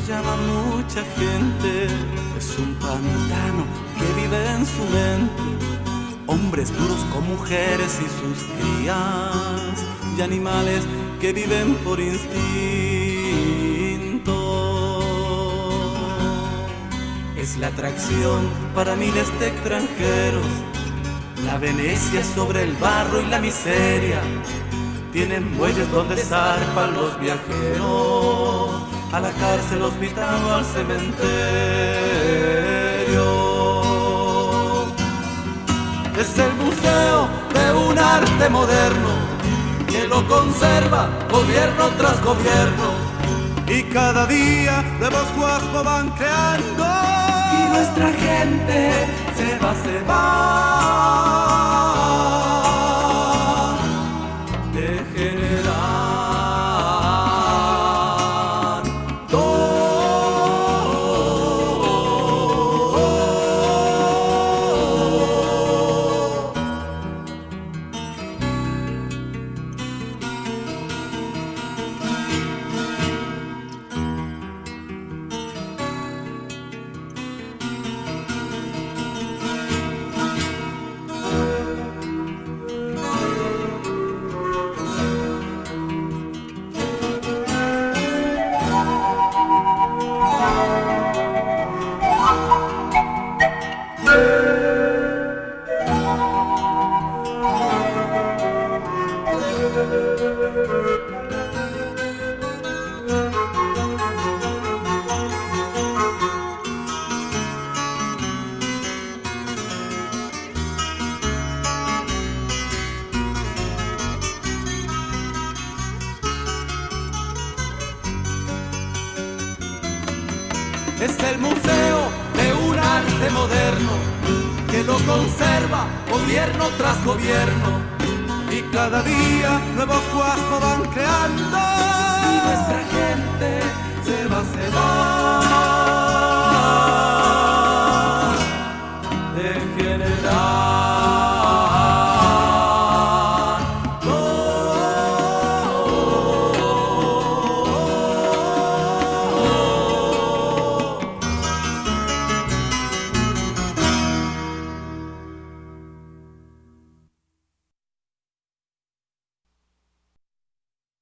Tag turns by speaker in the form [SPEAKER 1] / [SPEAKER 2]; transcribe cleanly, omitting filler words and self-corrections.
[SPEAKER 1] llama mucha gente, es un pantano que vive en su mente. Hombres duros con mujeres y sus crías, y animales que viven por instinto. Es la atracción para miles de extranjeros, la Venecia sobre el barro y la miseria. Tienen muelles donde zarpan los viajeros, a la cárcel, hospital o al cementerio. Es el museo de un arte moderno que lo conserva gobierno tras gobierno, y cada día nuevos guapos van creando, y nuestra gente se va Es el museo de un arte moderno que lo conserva gobierno tras gobierno, y cada día nuevos cuasmos van creando, y nuestra gente se va a cebar.